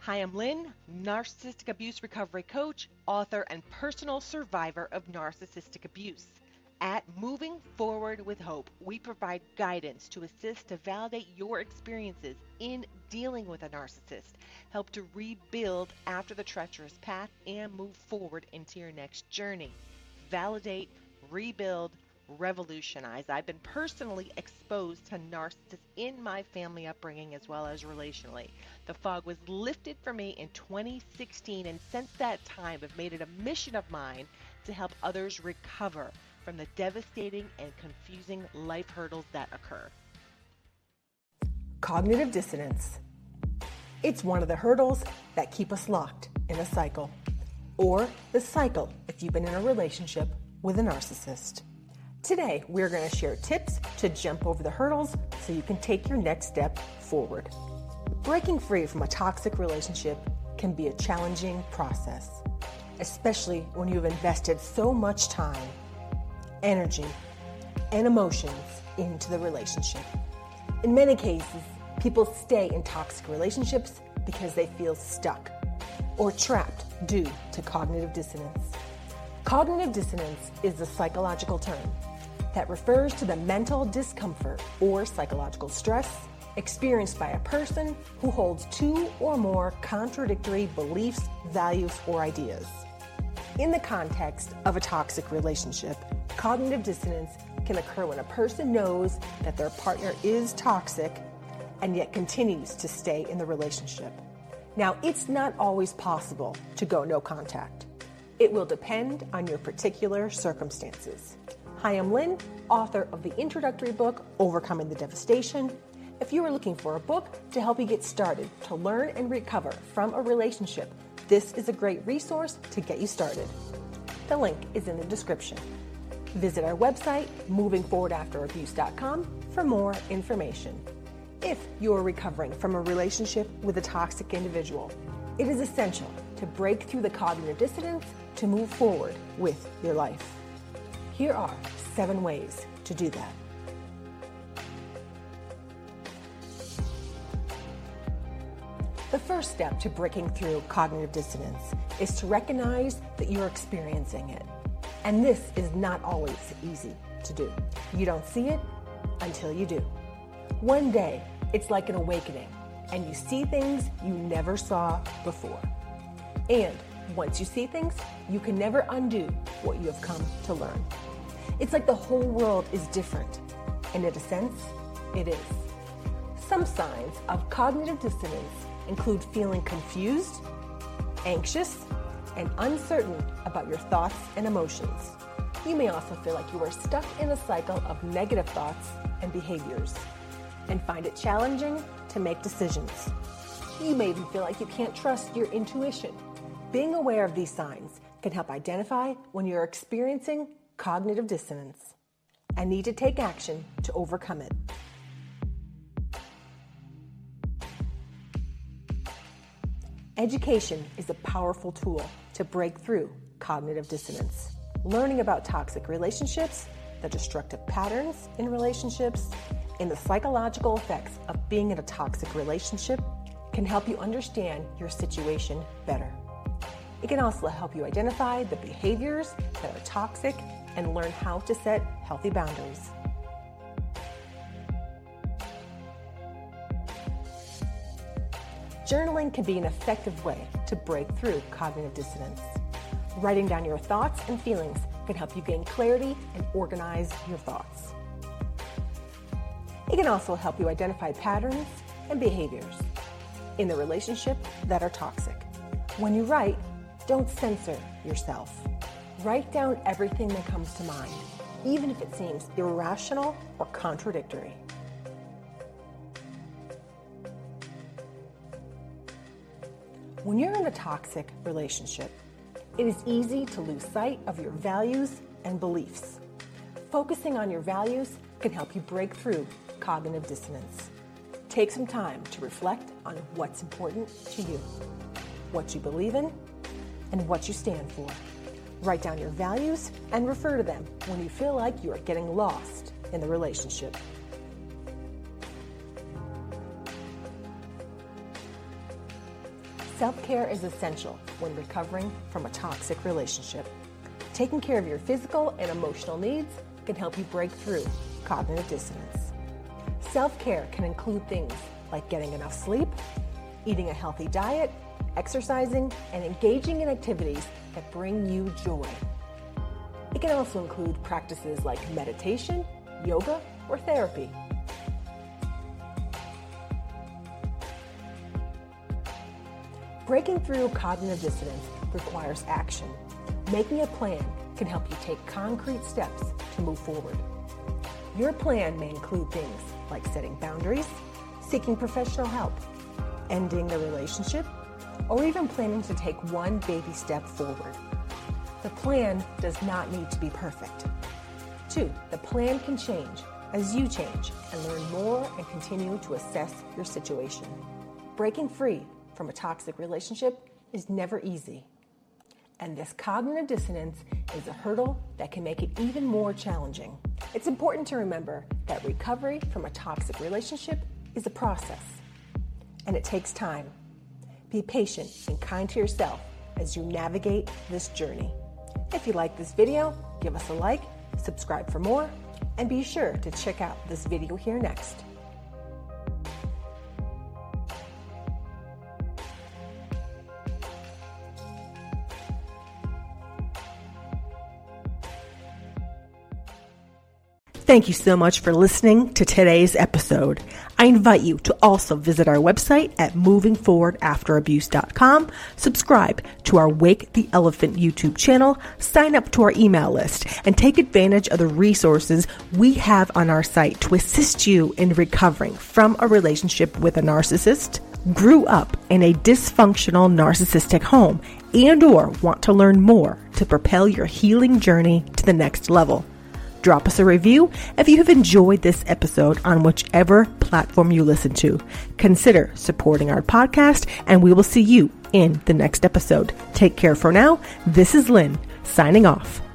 Hi, I'm Lynn, narcissistic abuse recovery coach, author, and personal survivor of narcissistic abuse. At Moving Forward with Hope, we provide guidance to assist to validate your experiences in dealing with a narcissist, help to rebuild after the treacherous path, and move forward into your next journey. Validate, rebuild, revolutionize. I've been personally exposed to narcissists in my family upbringing as well as relationally. The fog was lifted for me in 2016, and since that time, I've made it a mission of mine to help others recover from the devastating and confusing life hurdles that occur. Cognitive dissonance. It's one of the hurdles that keep us locked in a cycle, or the cycle if you've been in a relationship with a narcissist. Today, we're going to share tips to jump over the hurdles so you can take your next step forward. Breaking free from a toxic relationship can be a challenging process, especially when you've invested so much time, energy, and emotions into the relationship. In many cases, people stay in toxic relationships because they feel stuck or trapped due to cognitive dissonance. Cognitive dissonance is a psychological term that refers to the mental discomfort or psychological stress experienced by a person who holds two or more contradictory beliefs, values, or ideas. In the context of a toxic relationship, cognitive dissonance can occur when a person knows that their partner is toxic and yet continues to stay in the relationship. Now, it's not always possible to go no contact. It will depend on your particular circumstances. Hi, I'm Lynn, author of the introductory book, Overcoming the Devastation. If you are looking for a book to help you get started to learn and recover from a relationship, this is a great resource to get you started. The link is in the description. Visit our website, movingforwardafterabuse.com, for more information. If you are recovering from a relationship with a toxic individual, it is essential to break through the cognitive dissonance to move forward with your life. Here are 7 ways to do that. The first step to breaking through cognitive dissonance is to recognize that you're experiencing it. And this is not always easy to do. You don't see it until you do. One day, it's like an awakening, and you see things you never saw before. And once you see things, you can never undo what you have come to learn. It's like the whole world is different, and in a sense, it is. Some signs of cognitive dissonance include feeling confused, anxious, and uncertain about your thoughts and emotions. You may also feel like you are stuck in a cycle of negative thoughts and behaviors, and find it challenging to make decisions. You may even feel like you can't trust your intuition. Being aware of these signs can help identify when you're experiencing cognitive dissonance and need to take action to overcome it. Education is a powerful tool to break through cognitive dissonance. Learning about toxic relationships, the destructive patterns in relationships, and the psychological effects of being in a toxic relationship can help you understand your situation better. It can also help you identify the behaviors that are toxic and learn how to set healthy boundaries. Journaling can be an effective way to break through cognitive dissonance. Writing down your thoughts and feelings can help you gain clarity and organize your thoughts. It can also help you identify patterns and behaviors in the relationship that are toxic. When you write, don't censor yourself. Write down everything that comes to mind, even if it seems irrational or contradictory. When you're in a toxic relationship, it is easy to lose sight of your values and beliefs. Focusing on your values can help you break through cognitive dissonance. Take some time to reflect on what's important to you, what you believe in, and what you stand for. Write down your values and refer to them when you feel like you are getting lost in the relationship. Self-care is essential when recovering from a toxic relationship. Taking care of your physical and emotional needs can help you break through cognitive dissonance. Self-care can include things like getting enough sleep, eating a healthy diet, exercising, and engaging in activities that bring you joy. It can also include practices like meditation, yoga, or therapy. Breaking through cognitive dissonance requires action. Making a plan can help you take concrete steps to move forward. Your plan may include things like setting boundaries, seeking professional help, ending the relationship, or even planning to take one baby step forward. The plan does not need to be perfect. 2, the plan can change as you change and learn more and continue to assess your situation. Breaking free from a toxic relationship is never easy. And this cognitive dissonance is a hurdle that can make it even more challenging. It's important to remember that recovery from a toxic relationship is a process, and it takes time. Be patient and kind to yourself as you navigate this journey. If you like this video, give us a like, subscribe for more, and be sure to check out this video here next. Thank you so much for listening to today's episode. I invite you to also visit our website at movingforwardafterabuse.com, subscribe to our Wake the Elephant YouTube channel, sign up to our email list, and take advantage of the resources we have on our site to assist you in recovering from a relationship with a narcissist, grew up in a dysfunctional narcissistic home, and or want to learn more to propel your healing journey to the next level. Drop us a review if you have enjoyed this episode on whichever platform you listen to. Consider supporting our podcast, and we will see you in the next episode. Take care for now. This is Lynn, signing off.